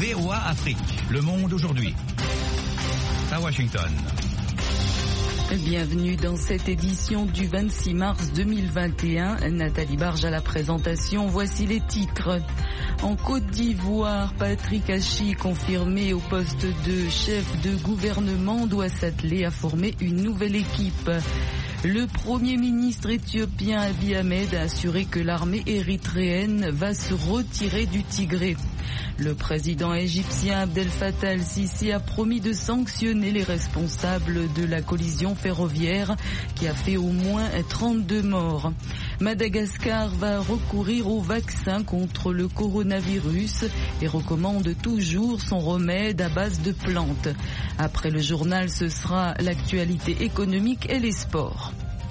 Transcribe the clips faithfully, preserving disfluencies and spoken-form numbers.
V O A Afrique, Le Monde aujourd'hui. À Washington. Bienvenue dans cette édition du vingt-six mars deux mille vingt et un. Nathalie Barge à la présentation. Voici les titres. En Côte d'Ivoire, Patrick Achi, confirmé au poste de chef de gouvernement, doit s'atteler à former une nouvelle équipe. Le Premier ministre éthiopien Abiy Ahmed a assuré que l'armée érythréenne va se retirer du Tigré. Le président égyptien Abdel Fattah el-Sisi a promis de sanctionner les responsables de la collision ferroviaire qui a fait au moins trente-deux morts. Madagascar va recourir au vaccin contre le coronavirus et recommande toujours son remède à base de plantes. Après le journal, ce sera l'actualité économique et les sports.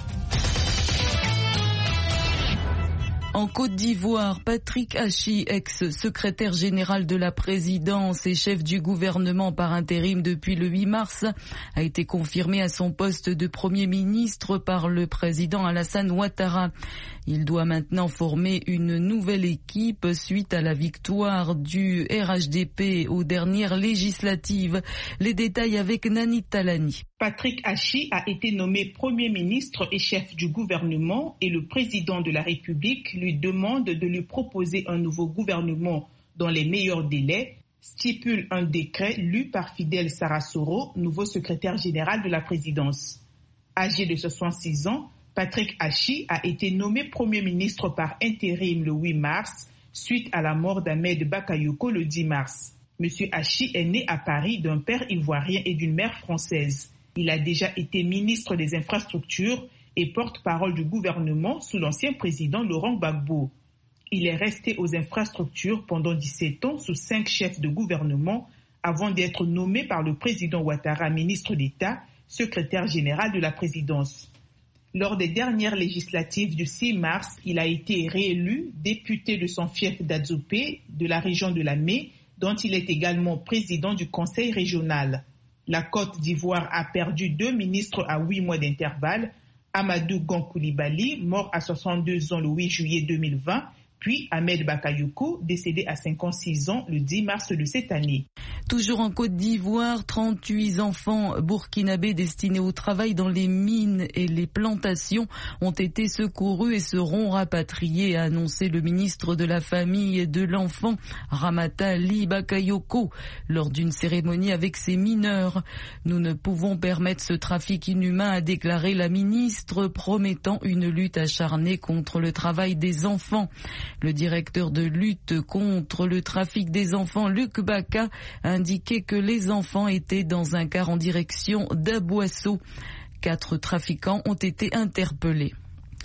En Côte d'Ivoire, Patrick Achi, ex-secrétaire général de la présidence et chef du gouvernement par intérim depuis le huit mars, a été confirmé à son poste de Premier ministre par le président Alassane Ouattara. Il doit maintenant former une nouvelle équipe suite à la victoire du R H D P aux dernières législatives. Les détails avec Nani Talani. Patrick Achi a été nommé Premier ministre et chef du gouvernement et le président de la République lui demande de lui proposer un nouveau gouvernement dans les meilleurs délais, stipule un décret lu par Fidel Sarasoro, nouveau secrétaire général de la présidence. Âgé de soixante-six ans, Patrick Achi a été nommé Premier ministre par intérim le huit mars, suite à la mort d'Ahmed Bakayoko le dix mars. Monsieur Achi est né à Paris d'un père ivoirien et d'une mère française. Il a déjà été ministre des Infrastructures et porte-parole du gouvernement sous l'ancien président Laurent Gbagbo. Il est resté aux infrastructures pendant dix-sept ans sous cinq chefs de gouvernement avant d'être nommé par le président Ouattara ministre d'État, secrétaire général de la présidence. Lors des dernières législatives du six mars, il a été réélu député de son fief d'Adzopé, de la région de la Mé, dont il est également président du conseil régional. La Côte d'Ivoire a perdu deux ministres à huit mois d'intervalle, Amadou Gon Coulibaly, mort à soixante-deux ans le huit juillet deux mille vingt, puis Ahmed Bakayoko, décédé à cinquante-six ans le dix mars de cette année. Toujours en Côte d'Ivoire, trente-huit enfants burkinabés destinés au travail dans les mines et les plantations ont été secourus et seront rapatriés, a annoncé le ministre de la Famille et de l'Enfant, Ramata Ali Bakayoko, lors d'une cérémonie avec ses mineurs. Nous ne pouvons permettre ce trafic inhumain, a déclaré la ministre, promettant une lutte acharnée contre le travail des enfants. Le directeur de lutte contre le trafic des enfants, Luc Baka, a indiqué que les enfants étaient dans un car en direction d'Aboasso. Quatre trafiquants ont été interpellés.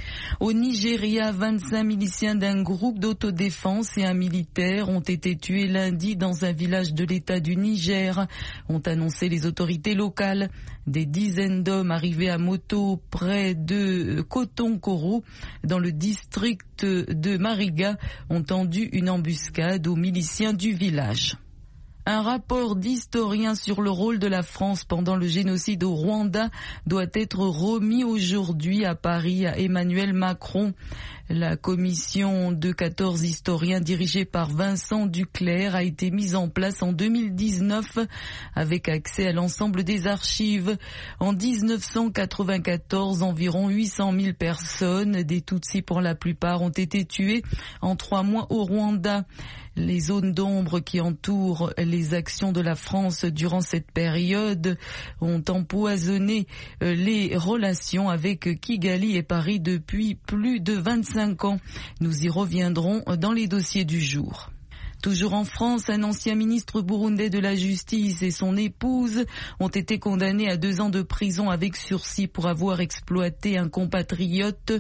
Au Nigeria, vingt-cinq miliciens d'un groupe d'autodéfense et un militaire ont été tués lundi dans un village de l'État du Niger, ont annoncé les autorités locales. Des dizaines d'hommes arrivés à moto près de Kotonkoro, dans le district de Mariga, ont tendu une embuscade aux miliciens du village. Un rapport d'historien sur le rôle de la France pendant le génocide au Rwanda doit être remis aujourd'hui à Paris à Emmanuel Macron. La commission de quatorze historiens dirigée par Vincent Duclerc a été mise en place en deux mille dix-neuf avec accès à l'ensemble des archives. En dix-neuf cent quatre-vingt-quatorze, environ huit cent mille personnes, des Tutsis pour la plupart, ont été tuées en trois mois au Rwanda. Les zones d'ombre qui entourent les actions de la France durant cette période ont empoisonné les relations avec Kigali et Paris depuis plus de vingt-cinq ans. Nous y reviendrons dans les dossiers du jour. Toujours en France, un ancien ministre burundais de la Justice et son épouse ont été condamnés à deux ans de prison avec sursis pour avoir exploité un compatriote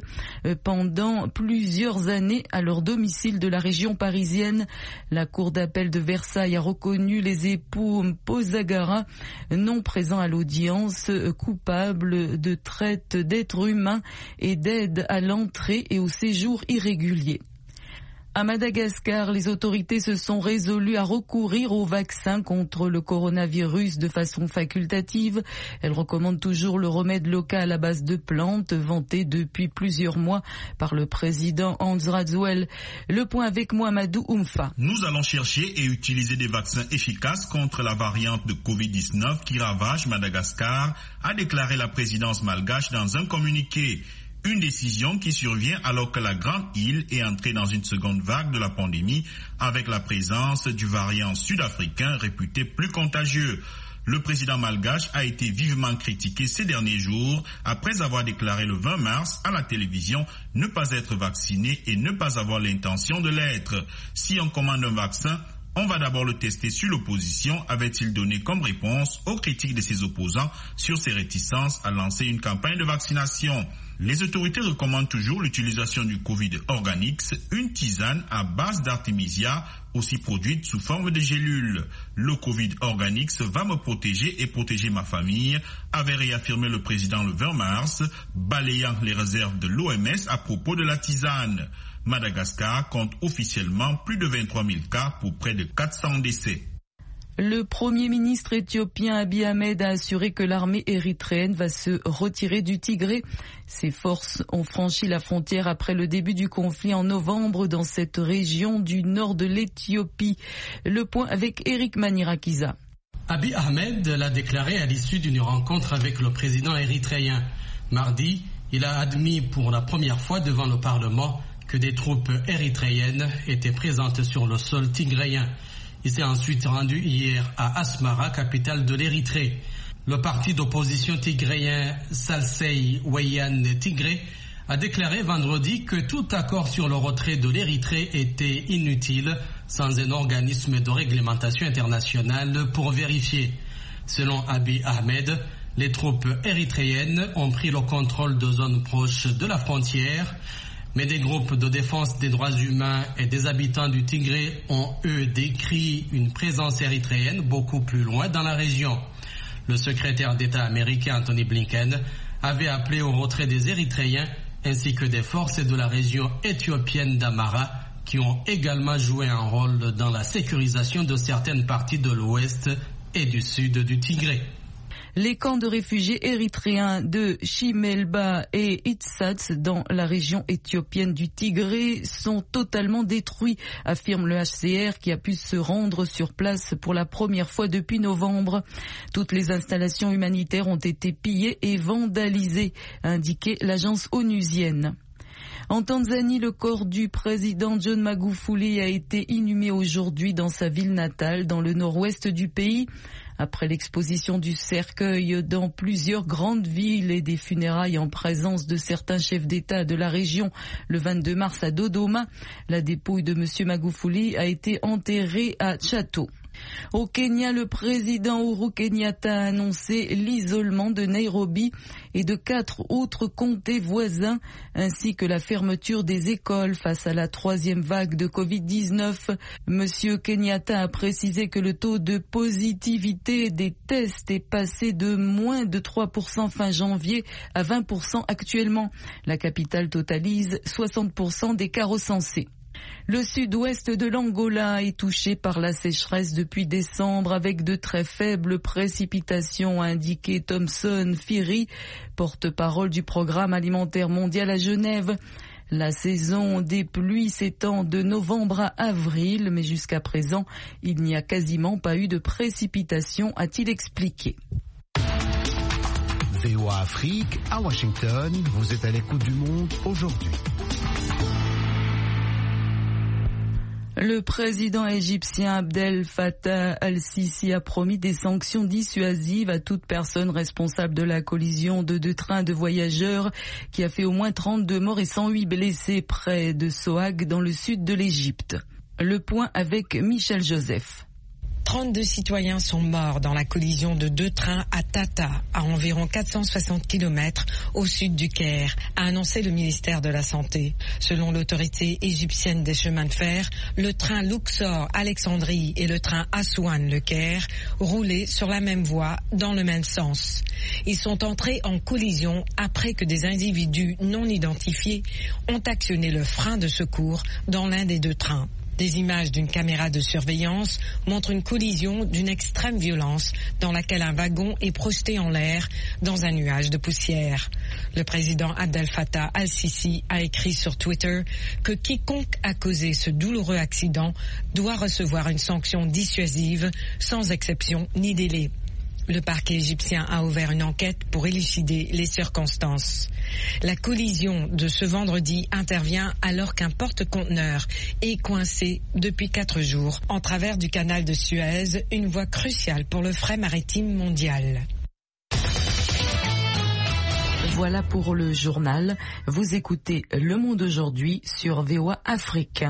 pendant plusieurs années à leur domicile de la région parisienne. La cour d'appel de Versailles a reconnu les époux Mpozagara, non présents à l'audience, coupables de traite d'êtres humains et d'aide à l'entrée et au séjour irrégulier. À Madagascar, les autorités se sont résolues à recourir au vaccin contre le coronavirus de façon facultative. Elles recommandent toujours le remède local à base de plantes, vanté depuis plusieurs mois par le président Hans Radzouel. Le point avec Mohamedou Oumfa. Nous allons chercher et utiliser des vaccins efficaces contre la variante de covid dix-neuf qui ravage Madagascar, a déclaré la présidence malgache dans un communiqué. Une décision qui survient alors que la grande île est entrée dans une seconde vague de la pandémie avec la présence du variant sud-africain réputé plus contagieux. Le président malgache a été vivement critiqué ces derniers jours après avoir déclaré le vingt mars à la télévision ne pas être vacciné et ne pas avoir l'intention de l'être. Si on commande un vaccin, on va d'abord le tester sur l'opposition, avait-il donné comme réponse aux critiques de ses opposants sur ses réticences à lancer une campagne de vaccination. Les autorités recommandent toujours l'utilisation du Covid Organix, une tisane à base d'artémisia, aussi produite sous forme de gélules. Le Covid Organix va me protéger et protéger ma famille, avait réaffirmé le président le vingt mars, balayant les réserves de l'O M S à propos de la tisane. Madagascar compte officiellement plus de vingt-trois mille cas pour près de quatre cents décès. Le Premier ministre éthiopien Abiy Ahmed a assuré que l'armée érythréenne va se retirer du Tigré. Ses forces ont franchi la frontière après le début du conflit en novembre dans cette région du nord de l'Éthiopie. Le point avec Eric Manirakiza. Abiy Ahmed l'a déclaré à l'issue d'une rencontre avec le président érythréen. Mardi, il a admis pour la première fois devant le Parlement que des troupes érythréennes étaient présentes sur le sol tigréen. Il s'est ensuite rendu hier à Asmara, capitale de l'Érythrée. Le parti d'opposition tigréen Salsei Weyane Tigré a déclaré vendredi que tout accord sur le retrait de l'Érythrée était inutile sans un organisme de réglementation internationale pour vérifier. Selon Abiy Ahmed, les troupes érythréennes ont pris le contrôle de zones proches de la frontière. Mais des groupes de défense des droits humains et des habitants du Tigré ont, eux, décrit une présence érythréenne beaucoup plus loin dans la région. Le secrétaire d'État américain Anthony Blinken avait appelé au retrait des Érythréens ainsi que des forces de la région éthiopienne d'Amara qui ont également joué un rôle dans la sécurisation de certaines parties de l'ouest et du sud du Tigré. Les camps de réfugiés érythréens de Chimelba et Itsats dans la région éthiopienne du Tigré sont totalement détruits, affirme le H C R qui a pu se rendre sur place pour la première fois depuis novembre. Toutes les installations humanitaires ont été pillées et vandalisées, a indiqué l'agence onusienne. En Tanzanie, le corps du président John Magufuli a été inhumé aujourd'hui dans sa ville natale, dans le nord-ouest du pays. Après l'exposition du cercueil dans plusieurs grandes villes et des funérailles en présence de certains chefs d'État de la région le vingt-deux mars à Dodoma, la dépouille de M. Magufuli a été enterrée à Chateau. Au Kenya, le président Uhuru Kenyatta a annoncé l'isolement de Nairobi et de quatre autres comtés voisins, ainsi que la fermeture des écoles face à la troisième vague de covid dix-neuf. Monsieur Kenyatta a précisé que le taux de positivité des tests est passé de moins de trois pour cent fin janvier à vingt pour cent actuellement. La capitale totalise soixante pour cent des cas recensés. Le sud-ouest de l'Angola est touché par la sécheresse depuis décembre avec de très faibles précipitations, a indiqué Thomson Phiri, porte-parole du programme alimentaire mondial à Genève. La saison des pluies s'étend de novembre à avril, mais jusqu'à présent, il n'y a quasiment pas eu de précipitations, a-t-il expliqué. V O A Afrique, à Washington, vous êtes à l'écoute du monde aujourd'hui. Le président égyptien Abdel Fattah al-Sisi a promis des sanctions dissuasives à toute personne responsable de la collision de deux trains de voyageurs qui a fait au moins trente-deux morts et cent huit blessés près de Sohag dans le sud de l'Égypte. Le point avec Michel Joseph. trente-deux citoyens sont morts dans la collision de deux trains à Tata, à environ quatre cent soixante kilomètres au sud du Caire, a annoncé le ministère de la Santé. Selon l'autorité égyptienne des chemins de fer, le train Luxor-Alexandrie et le train Aswan-Le Caire roulaient sur la même voie dans le même sens. Ils sont entrés en collision après que des individus non identifiés ont actionné le frein de secours dans l'un des deux trains. Des images d'une caméra de surveillance montrent une collision d'une extrême violence dans laquelle un wagon est projeté en l'air dans un nuage de poussière. Le président Abdel Fattah al-Sisi a écrit sur Twitter que quiconque a causé ce douloureux accident doit recevoir une sanction dissuasive sans exception ni délai. Le parquet égyptien a ouvert une enquête pour élucider les circonstances. La collision de ce vendredi intervient alors qu'un porte-conteneur est coincé depuis quatre jours en travers du canal de Suez, une voie cruciale pour le fret maritime mondial. Voilà pour le journal. Vous écoutez Le Monde aujourd'hui sur V O A Afrique.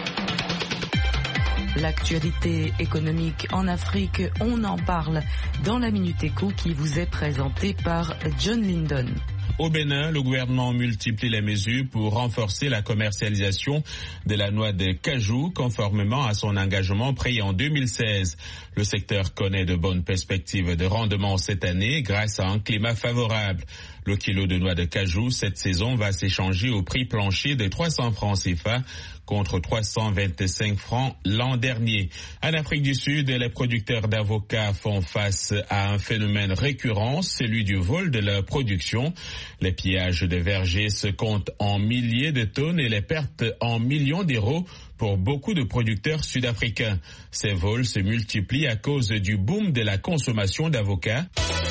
L'actualité économique en Afrique, on en parle dans la Minute Éco qui vous est présentée par John Lindon. Au Bénin, le gouvernement multiplie les mesures pour renforcer la commercialisation de la noix de cajou conformément à son engagement pris en deux mille seize. Le secteur connaît de bonnes perspectives de rendement cette année grâce à un climat favorable. Le kilo de noix de cajou cette saison va s'échanger au prix plancher de trois cents francs C F A contre trois cent vingt-cinq francs l'an dernier. En Afrique du Sud, les producteurs d'avocats font face à un phénomène récurrent, celui du vol de leur production. Les pillages de vergers se comptent en milliers de tonnes et les pertes en millions d'euros pour beaucoup de producteurs sud-africains. Ces vols se multiplient à cause du boom de la consommation d'avocats.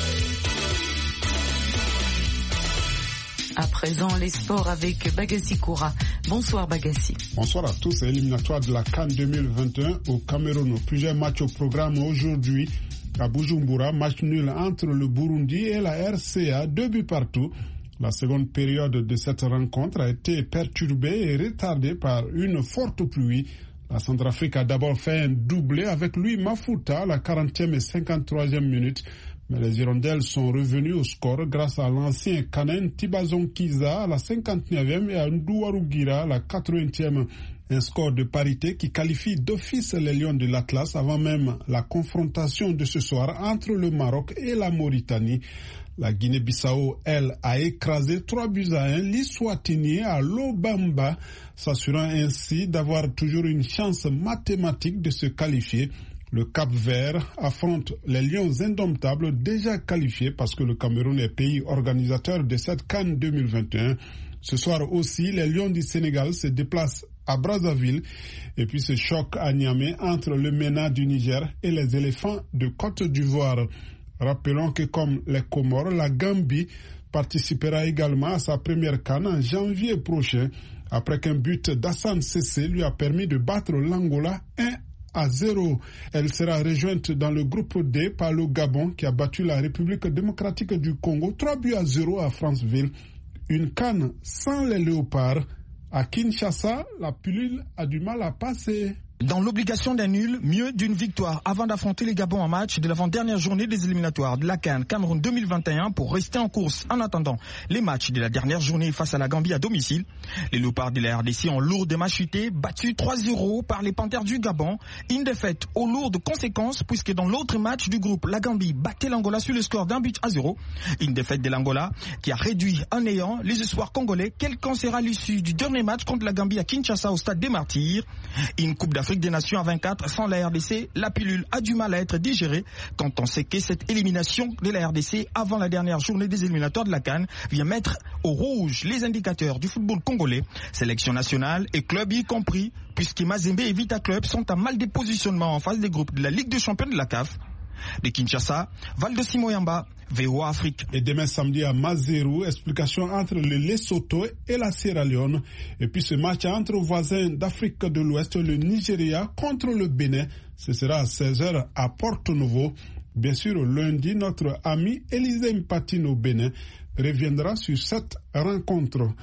À présent, les sports avec Bagassi Koura. Bonsoir Bagassi. Bonsoir à tous. Éliminatoire de la CAN deux mille vingt et un au Cameroun. Plusieurs matchs au programme aujourd'hui. À Bujumbura, match nul entre le Burundi et la R C A, deux buts partout. La seconde période de cette rencontre a été perturbée et retardée par une forte pluie. La Centrafrique a d'abord fait un doublé avec Louis Mafuta à la quarantième et cinquante-troisième minute. Mais les Hirondelles sont revenus au score grâce à l'ancien Kanen Tibazon Kiza à la cinquante-neuvième et à Ndouarougira à la quatre-vingtième. Un score de parité qui qualifie d'office les Lions de l'Atlas avant même la confrontation de ce soir entre le Maroc et la Mauritanie. La Guinée-Bissau, elle, a écrasé trois buts à un l'Iswatini à Lobamba, s'assurant ainsi d'avoir toujours une chance mathématique de se qualifier. Le Cap-Vert affronte les Lions indomptables déjà qualifiés parce que le Cameroun est pays organisateur de cette CAN deux mille vingt et un. Ce soir aussi, les Lions du Sénégal se déplacent à Brazzaville et puis ce choc à Niamey entre le MENA du Niger et les éléphants de Côte d'Ivoire. Rappelons que comme les Comores, la Gambie participera également à sa première CAN en janvier prochain après qu'un but d'Hassan Sessé lui a permis de battre l'Angola un à zéro. Elle sera rejointe dans le groupe D par le Gabon qui a battu la République démocratique du Congo trois buts à zéro à Franceville. Une CAN sans les léopards. À Kinshasa, la pilule a du mal à passer. Dans l'obligation d'un nul, mieux d'une victoire avant d'affronter les Gabons en match de l'avant-dernière journée des éliminatoires de la CAN Cameroun deux mille vingt et un pour rester en course en attendant les matchs de la dernière journée face à la Gambie à domicile. Les Léopards de la R D C ont lourdement chuté, battus trois zéro par les Panthères du Gabon. Une défaite aux lourdes conséquences puisque dans l'autre match du groupe, la Gambie battait l'Angola sur le score d'un but à zéro. Une défaite de l'Angola qui a réduit en néant les espoirs congolais. Quel qu'en sera l'issue du dernier match contre la Gambie à Kinshasa au stade des Martyrs. Une Coupe d'Afrique des Nations à vingt-quatre sans la R D C, la pilule a du mal à être digérée quand on sait que cette élimination de la R D C avant la dernière journée des éliminatoires de la CAN vient mettre au rouge les indicateurs du football congolais, sélection nationale et club y compris, puisque Mazembe et Vita Club sont à mal de positionnement en face des groupes de la Ligue des champions de la C A F. De Kinshasa, Valdo Simoyamba, V O A Afrique. Et demain samedi à Mazérou, explication entre le Lesotho et la Sierra Leone. Et puis ce match entre voisins d'Afrique de l'Ouest, le Nigeria contre le Bénin. Ce sera à seize heures à Porto Novo. Bien sûr, lundi, notre ami Élisée Mpatine au Bénin reviendra sur cette rencontre.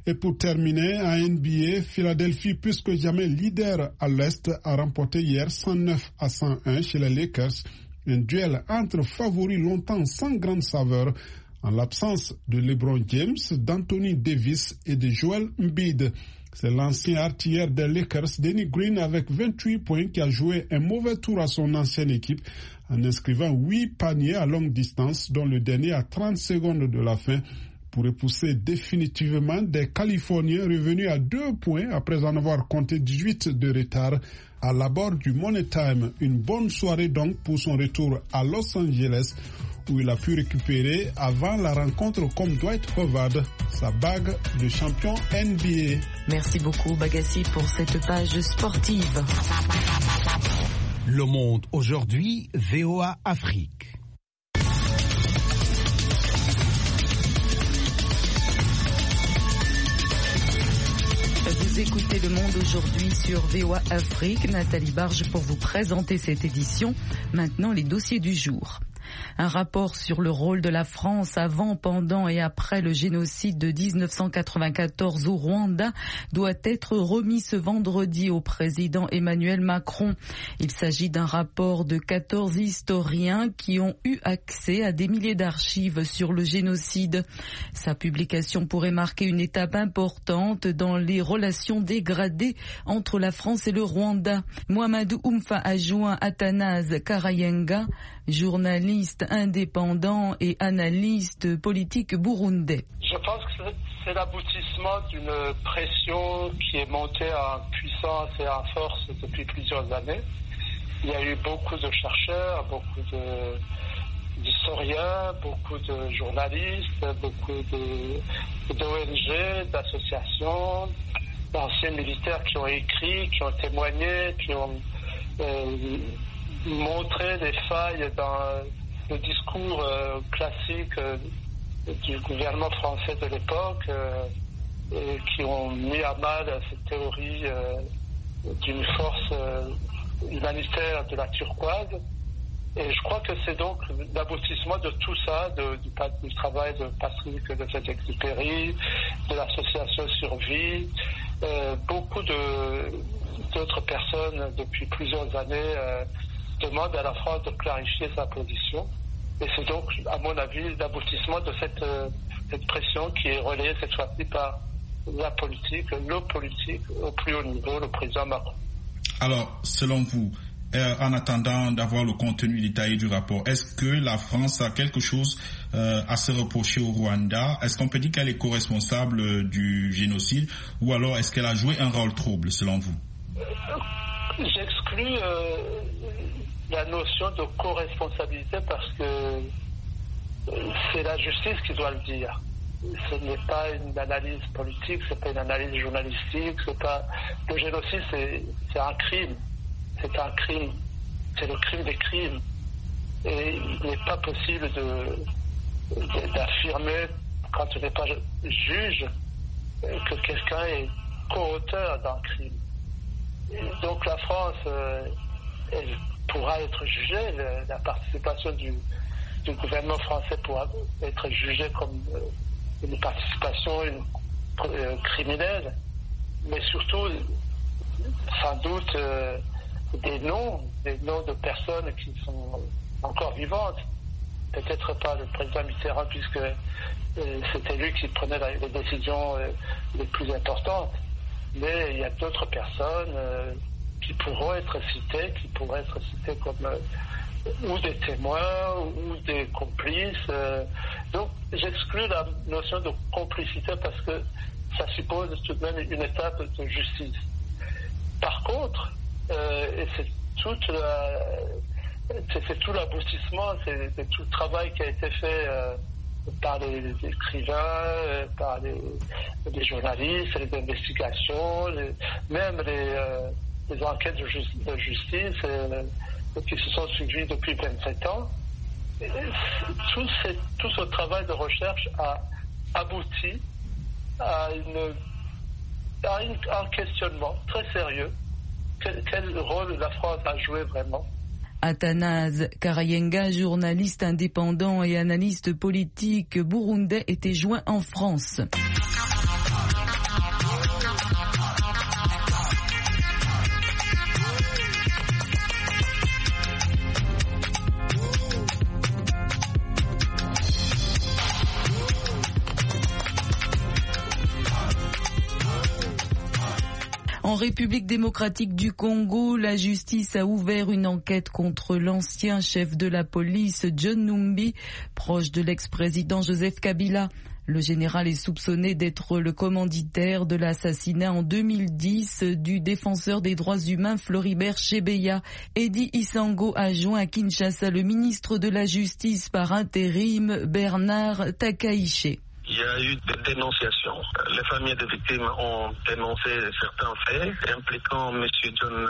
Et pour terminer, en N B A, Philadelphie, plus que jamais leader à l'Est, a remporté hier cent neuf à cent un chez les Lakers. Un duel entre favoris longtemps sans grande saveur, en l'absence de LeBron James, d'Anthony Davis et de Joel Embiid. C'est l'ancien artilleur des Lakers, Danny Green, avec vingt-huit points, qui a joué un mauvais tour à son ancienne équipe en inscrivant huit paniers à longue distance, dont le dernier à trente secondes de la fin, pour repousser définitivement des Californiens revenus à deux points après en avoir compté dix-huit de retard à l'abord du Money Time. Une bonne soirée donc pour son retour à Los Angeles, où il a pu récupérer avant la rencontre comme Dwight Howard sa bague de champion N B A. Merci beaucoup Bagassi pour cette page sportive. Le Monde aujourd'hui, V O A Afrique. Vous écoutez Le Monde aujourd'hui sur V O A Afrique. Nathalie Barge pour vous présenter cette édition. Maintenant, les dossiers du jour. Un rapport sur le rôle de la France avant, pendant et après le génocide de dix-neuf cent quatre-vingt-quatorze au Rwanda doit être remis ce vendredi au président Emmanuel Macron. Il s'agit d'un rapport de quatorze historiens qui ont eu accès à des milliers d'archives sur le génocide. Sa publication pourrait marquer une étape importante dans les relations dégradées entre la France et le Rwanda. Mohamedou Oumfa a joint Athanase Karayenga, journaliste indépendant et analyste politique burundais. Je pense que c'est l'aboutissement d'une pression qui est montée en puissance et en force depuis plusieurs années. Il y a eu beaucoup de chercheurs, beaucoup de, d'historiens, beaucoup de journalistes, beaucoup de, d'O N G, d'associations, d'anciens militaires qui ont écrit, qui ont témoigné, qui ont euh, montré des failles dans le discours euh, classique euh, du gouvernement français de l'époque euh, et qui ont mis à mal cette théorie euh, d'une force euh, humanitaire de la turquoise. Et je crois que c'est donc l'aboutissement de tout ça, de, du, du travail de Patrick de Saint-Exupéry, de l'association Survie. Euh, beaucoup de, d'autres personnes depuis plusieurs années euh, demandent à la France de clarifier sa position. Et c'est donc, à mon avis, l'aboutissement de cette, euh, cette pression qui est relayée cette fois-ci par la politique, le politique au plus haut niveau, le président Macron. Alors, selon vous, euh, en attendant d'avoir le contenu détaillé du rapport, est-ce que la France a quelque chose euh, à se reprocher au Rwanda? Est-ce qu'on peut dire qu'elle est co-responsable euh, du génocide, ou alors est-ce qu'elle a joué un rôle trouble, selon vous? J'exclus euh, la notion de co-responsabilité parce que euh, c'est la justice qui doit le dire. Ce n'est pas une analyse politique, c'est pas une analyse journalistique, c'est pas... Le génocide, c'est, c'est un crime. C'est un crime. C'est le crime des crimes. Et il n'est pas possible de, de, d'affirmer, quand on n'est pas juge, que quelqu'un est co-auteur d'un crime. Et donc la France, euh, elle pourra être jugée, le, la participation du, du gouvernement français pourra être jugée comme euh, une participation une, euh, criminelle, mais surtout, sans doute, euh, des noms, des noms de personnes qui sont encore vivantes. Peut-être pas le président Mitterrand, puisque euh, c'était lui qui prenait la, les décisions euh, les plus importantes. Mais il y a d'autres personnes euh, qui pourront être citées, qui pourraient être citées comme euh, ou des témoins ou, ou des complices. Euh. Donc j'exclus la notion de complicité parce que ça suppose tout de même une étape de justice. Par contre, euh, et c'est toute la, c'est, c'est tout l'aboutissement, c'est, c'est tout le travail qui a été fait euh, par les, les écrivains, euh, par les, les journalistes, les investigations, les, même les, euh, les enquêtes de, ju- de justice euh, qui se sont suivies depuis vingt-sept ans. Et tout, ces, tout ce travail de recherche a abouti à, une, à une, un questionnement très sérieux. Quel, quel rôle la France a joué vraiment? Athanase Karayenga, journaliste indépendant et analyste politique burundais, était joint en France. République démocratique du Congo, la justice a ouvert une enquête contre l'ancien chef de la police, John Numbi, proche de l'ex-président Joseph Kabila. Le général est soupçonné d'être le commanditaire de l'assassinat en deux mille dix du défenseur des droits humains Floribert Chebeya. Eddy Isango a joint à Kinshasa le ministre de la Justice par intérim, Bernard Takaiché. Il y a eu des dénonciations. Les familles des victimes ont dénoncé certains faits impliquant M. John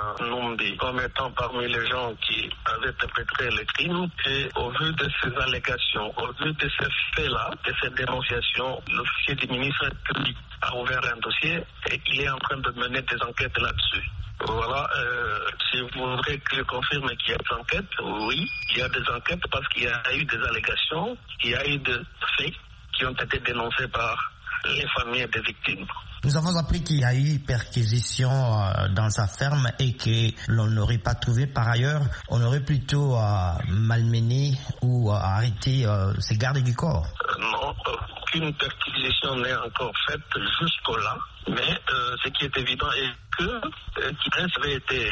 Numbi comme étant parmi les gens qui avaient perpétré les crimes. Et au vu de ces allégations, au vu de ces faits-là, de ces dénonciations, l'officier du ministre public a ouvert un dossier et il est en train de mener des enquêtes là-dessus. Voilà, euh, si vous voudrez que je confirme qu'il y a des enquêtes, oui, il y a des enquêtes parce qu'il y a eu des allégations, il y a eu des faits qui ont été dénoncés par les familles des victimes. Nous avons appris qu'il y a eu perquisition euh, dans sa ferme et que l'on n'aurait pas trouvé. Par ailleurs, on aurait plutôt euh, malmené ou euh, arrêté euh, ces gardes du corps. Euh, non, aucune perquisition n'est encore faite jusqu'au-là. Mais euh, ce qui est évident est que euh, Kidens avait été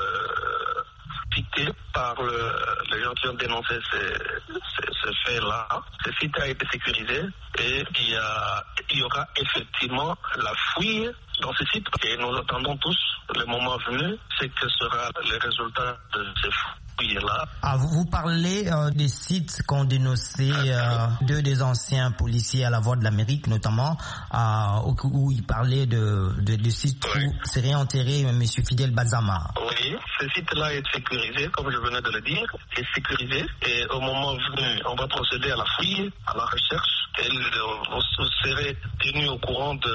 euh, piqué par le, les gens qui ont dénoncé ces, ces, ce fait-là. Ce site a été sécurisé et il y, a, il y aura effectivement la fouille dans ce site. Et nous attendons tous le moment venu, c'est que sera le résultat de ces fouilles-là. Ah, vous, vous parlez euh, des sites qu'ont dénoncé euh, deux des anciens policiers à la Voix de l'Amérique, notamment, euh, où, où ils parlaient de, de, de sites oui. où serait enterré M. Fidel Bazama. Oui, ce site-là est sécurisé, comme je venais de le dire, est sécurisé. Et au moment venu, on va procéder à la fouille, à la recherche. Et vous serez tenu au courant de,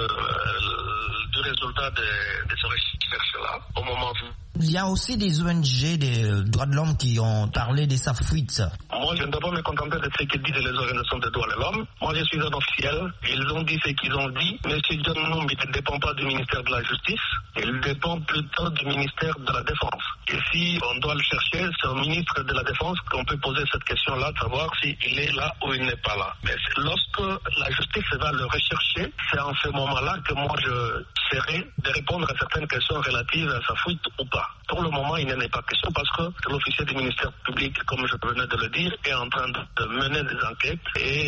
euh, du résultat de, de ces recherches-là, au moment venu. Il y a aussi des O N G, des droits de l'homme qui ont parlé de sa fuite. Moi, je ne dois pas me contenter de ce que disent les organisations des droits de l'homme. Moi, je suis un officiel. Ils ont dit ce qu'ils ont dit. Monsieur John Numbi ne dépend pas du ministère de la Justice. Il dépend plutôt du ministère de la Défense. Et si on doit le chercher, c'est au ministre de la Défense qu'on peut poser cette question-là, de savoir s'il est là ou il n'est pas là. Mais lorsque la justice va le rechercher, c'est en ce moment-là que moi, je serai de répondre à certaines questions relatives à sa fuite ou pas. Pour le moment, il n'en est pas question parce que l'officier du ministère public, comme je venais de le dire, est en train de mener des enquêtes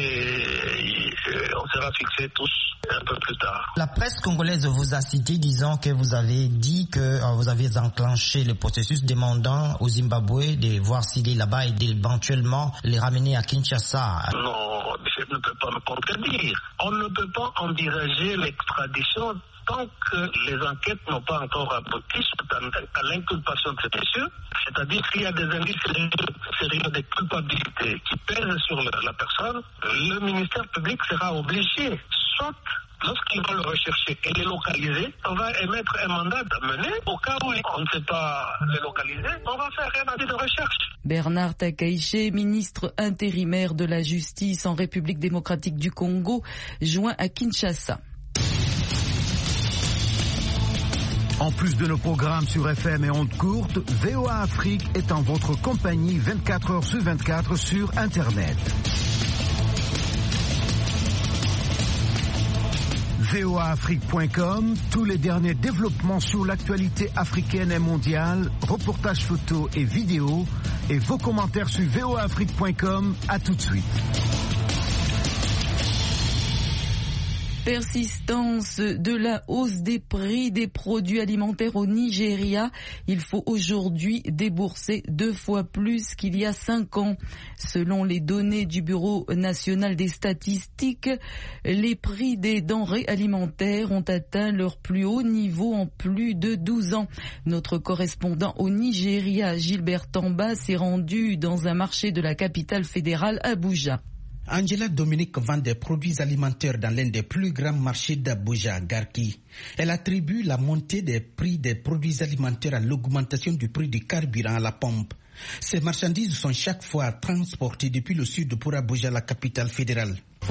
et on sera fixés tous un peu plus tard. La presse congolaise vous a cité disant que vous avez dit que vous avez enclenché le processus demandant au Zimbabwe de voir s'il est là-bas et d'éventuellement les ramener à Kinshasa. Non, je ne peux pas me contredire. On ne peut pas envisager l'extradition tant que les enquêtes n'ont pas encore abouti à l'inculpation de ces messieurs, c'est-à-dire qu'il y a des indices sérieux de culpabilité qui pèsent sur la personne, le ministère public sera obligé, soit lorsqu'il va le rechercher et le localiser, on va émettre un mandat d'amener. Au cas où on ne sait pas le localiser, on va faire un avis de recherche. Bernard Takaiché, ministre intérimaire de la Justice en République démocratique du Congo, joint à Kinshasa. En plus de nos programmes sur F M et ondes courtes, V O A Afrique est en votre compagnie vingt-quatre heures sur vingt-quatre sur Internet. V O A Afrique point com, tous les derniers développements sur l'actualité africaine et mondiale, reportages photos et vidéos, et vos commentaires sur V O A Afrique point com. À tout de suite. Persistance de la hausse des prix des produits alimentaires au Nigeria. Il faut aujourd'hui débourser deux fois plus qu'il y a cinq ans. Selon les données du Bureau national des statistiques, les prix des denrées alimentaires ont atteint leur plus haut niveau en plus de douze ans. Notre correspondant au Nigeria, Gilbert Tamba, s'est rendu dans un marché de la capitale fédérale, Abuja. Angela Dominique vend des produits alimentaires dans l'un des plus grands marchés d'Abuja, Garki. Elle attribue la montée des prix des produits alimentaires à l'augmentation du prix du carburant à la pompe. Ces marchandises sont chaque fois transportées depuis le sud pour Abuja, la capitale fédérale.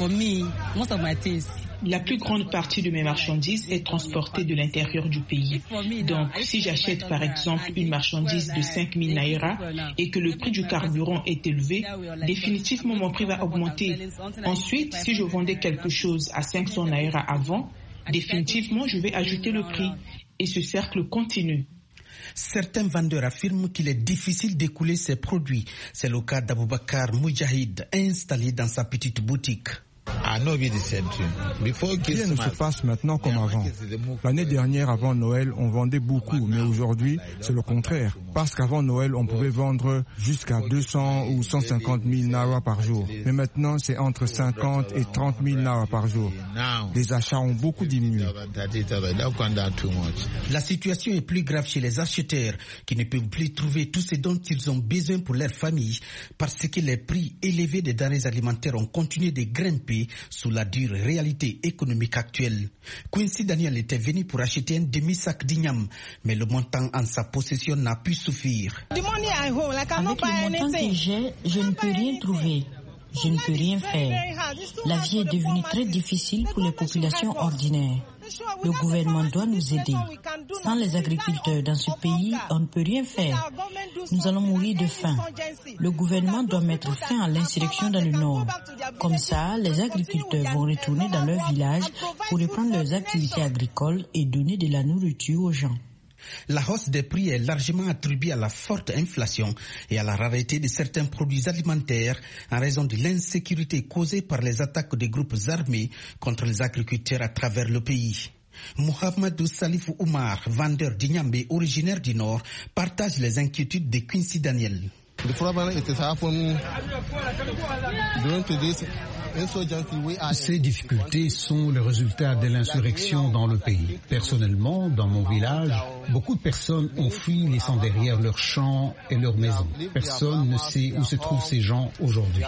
La plus grande partie de mes marchandises est transportée de l'intérieur du pays. Donc, si j'achète par exemple une marchandise de cinq mille naira et que le prix du carburant est élevé, définitivement mon prix va augmenter. Ensuite, si je vendais quelque chose à cinq cents naira avant, définitivement je vais ajouter le prix. et ce cercle continue. Certains vendeurs affirment qu'il est difficile d'écouler ces produits. C'est le cas d'Aboubacar Moujahid, installé dans sa petite boutique. Rien ne se passe maintenant comme avant. L'année dernière, avant Noël, on vendait beaucoup, mais aujourd'hui, c'est le contraire. Parce qu'avant Noël, on pouvait vendre jusqu'à deux cents ou cent cinquante mille naira par jour. Mais maintenant, c'est entre cinquante et trente mille naira par jour. Les achats ont beaucoup diminué. La situation est plus grave chez les acheteurs qui ne peuvent plus trouver tout ce dont ils ont besoin pour leur famille parce que les prix élevés des denrées alimentaires ont continué de grimper sous la dure réalité économique actuelle. Quincy Daniel était venu pour acheter un demi-sac d'igname, mais le montant en sa possession n'a pu suffire. Avec le montant que j'ai, je ne peux rien trouver. Je ne peux rien faire. La vie est devenue très difficile pour les populations ordinaires. Le gouvernement doit nous aider. Sans les agriculteurs dans ce pays, on ne peut rien faire. Nous allons mourir de faim. Le gouvernement doit mettre fin à l'insurrection dans le nord. Comme ça, les agriculteurs vont retourner dans leur village pour reprendre leurs activités agricoles et donner de la nourriture aux gens. La hausse des prix est largement attribuée à la forte inflation et à la rareté de certains produits alimentaires en raison de l'insécurité causée par les attaques des groupes armés contre les agriculteurs à travers le pays. Mohamedou Salifou Oumar, vendeur d'igname originaire du Nord, partage les inquiétudes de Quincy Daniel. Ces difficultés sont le résultat de l'insurrection dans le pays. Personnellement, dans mon village, beaucoup de personnes ont fui laissant derrière leurs champs et leurs maisons. Personne ne sait où se trouvent ces gens aujourd'hui.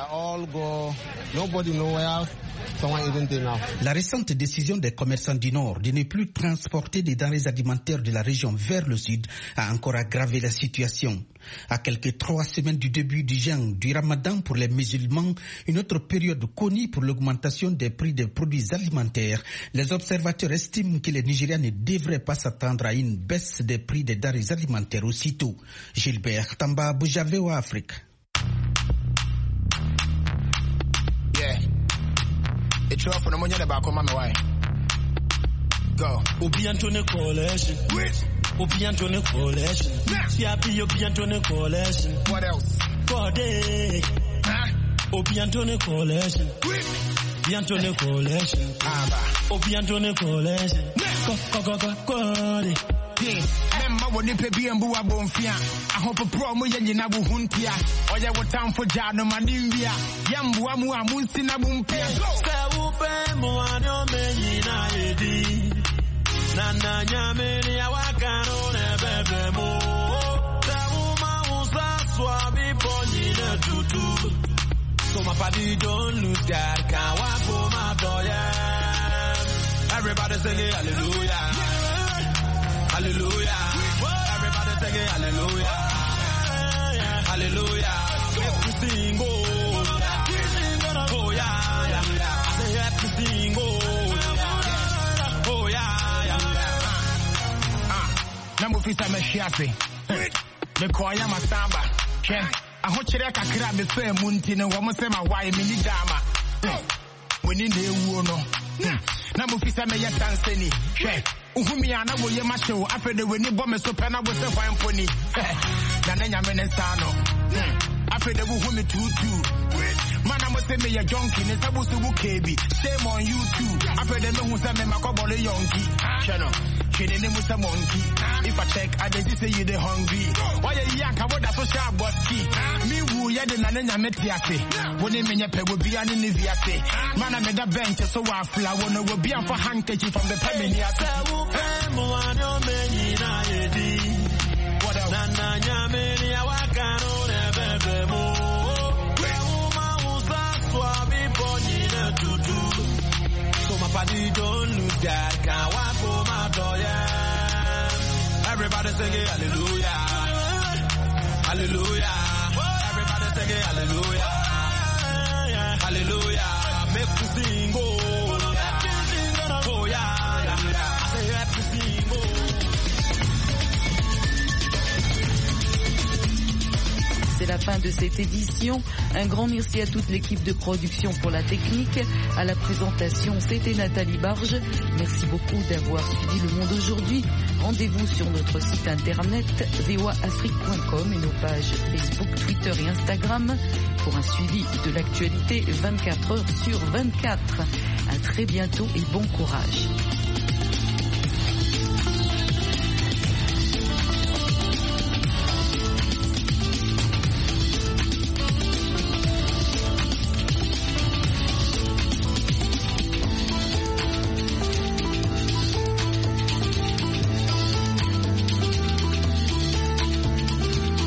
La récente décision des commerçants du Nord de ne plus transporter des denrées alimentaires de la région vers le sud a encore aggravé la situation. À quelques trois semaines du début du jeûne du Ramadan pour les musulmans, une autre période connue pour l'augmentation des prix des produits alimentaires, les observateurs estiment que les Nigériens ne devraient pas s'attendre à une baisse des prix des denrées alimentaires aussitôt. Gilbert Tamba, Abuja, V O A Afrique. Go. Obiantone Coalition. Obiantone Coalition. Siapi Obiantone Coalition. What else? Code. Huh? Obiantone Coalition. Obiantone Coalition. Obiantone Coalition. Go go go go. Yeah, memma woni pe bi embu abonfia. Ahopo pro mo ye nyina bu huntia. Oye wo time for jado manimbia. Yambu amu amunsi na bumpia. Se wo pe mo anyo me nyina edi. Nana nyame ni awakano ne bebe mo. Se wo ma usa swabi poni ne tutu. So my party don't lose that can walk for my doya. Everybody sing hallelujah. Hallelujah. Everybody sing it, hallelujah. Hallelujah. Make we sing, oh. Oh, yeah, yeah. I say, have to sing, oh. Oh, yeah, yeah. Ah, Nambu Fisa Meshiasi. Me call ya Masamba. I hope you like a crab the same Muntin and woman say my wife, Mini Dama. We need the woman. Nambu Fisa Meya Tanseni. Check. Uhumi ana wo ye masho afede we ni bombe so pena wo se hwan poni na na nyame ne sano afede wo humi tutu mana mo se me ya jonki ne sabu su bu kebi shame on you too afede me hu se me makobole yonki chano kene ne musa monkey if I check I dey say you dey hungry why you yanka wo da social boski me wu ye de na na nyame tiase wo ne menye pe wo bia ne ne viase mana me da bench so wa fla wo no wo bia for handkerchief from the family ase Muano menina edi. Nana nyameni awakano ne bebe mo. Uma usa swabi poni ne tutu. So my party don't lose that can walk for my doya. Everybody sing it hallelujah. Hallelujah. Everybody sing it hallelujah. Hallelujah. Make we sing oh. Oh yeah. C'est la fin de cette édition. Un grand merci à toute l'équipe de production pour la technique. À la présentation, c'était Nathalie Barge. Merci beaucoup d'avoir suivi Le Monde aujourd'hui. Rendez-vous sur notre site internet v o a afrique point com et nos pages Facebook, Twitter et Instagram pour un suivi de l'actualité vingt-quatre heures sur vingt-quatre. À très bientôt et bon courage.